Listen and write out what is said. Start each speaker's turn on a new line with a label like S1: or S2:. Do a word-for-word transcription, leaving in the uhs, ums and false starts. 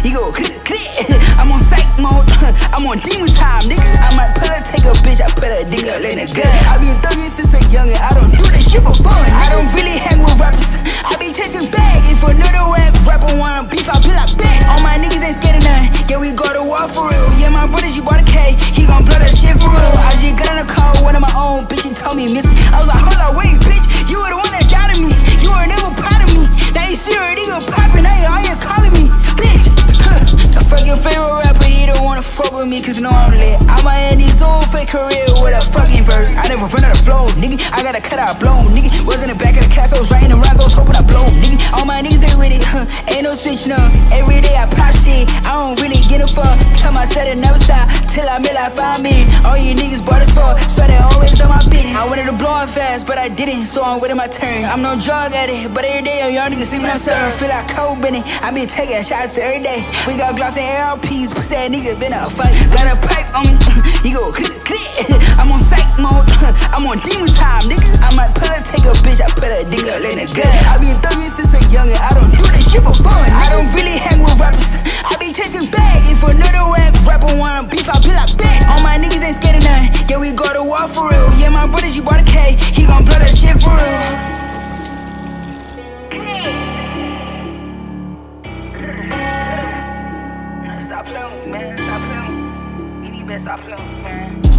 S1: he go click, click. I'm on psych mode, I'm on demon time, nigga. I might pull her, take a bitch, I put her dick up in a gun. I been thuggin' since a youngin', I don't do this shit for fun. I don't really hang with rappers, I be chasing bag. If another rap rapper wanna beef, I be like bet. All my niggas ain't scared of nothing, yeah, we go to war for real. Yeah, my brother, she bought a K, he gon' blow that shit for real. I just got in the car, one of my own, bitch, she told me miss me. I was like, hold up, wait, bitch, you were the one that doubted me. You were never proud of me. Now you see her, nigga poppin', now you all you calling me, bitch. The fuck your favorite rapper, he don't wanna fuck with me, cause no I'm lit. I'ma end his own fake career with a fucking verse. I never run out of flows, nigga, I gotta cut out blown, nigga. Was in the back of the castle, I was writing the rhymes, I was hoping I blow, nigga. All my niggas ain't with it, huh, ain't no switch, no. Every day I pop shit, I don't really get a fuck. Tell myself to never stop, till I meet like five million. All you niggas bought us for, so they always on my business. I wanted to blow it fast, but I didn't, so I'm waiting my turn. I'm no drug addict, but every day y'all niggas see me serve. Feel like Cole Bennett, I been taking shots every day. We got gloss and A R Ps, pussy ass nigga been a fight. Got a pipe on me, he go click, click. I'm on psych mode, I'm on demon time, nigga. I might pull her, take a bitch, I put her dick up in a gun. I been thuggin' since a youngin', I don't do this shit for fun. I don't really hang with rappers, I be chasing bag. If another rap rapper wanna beef, I be like bet. All my niggas ain't scared of nothing, yeah, we go to war for real. Yeah, my brother, she bought a K, he gon' blow that shit for real. Stop playing, man, stop playing. You need to stop playing, man.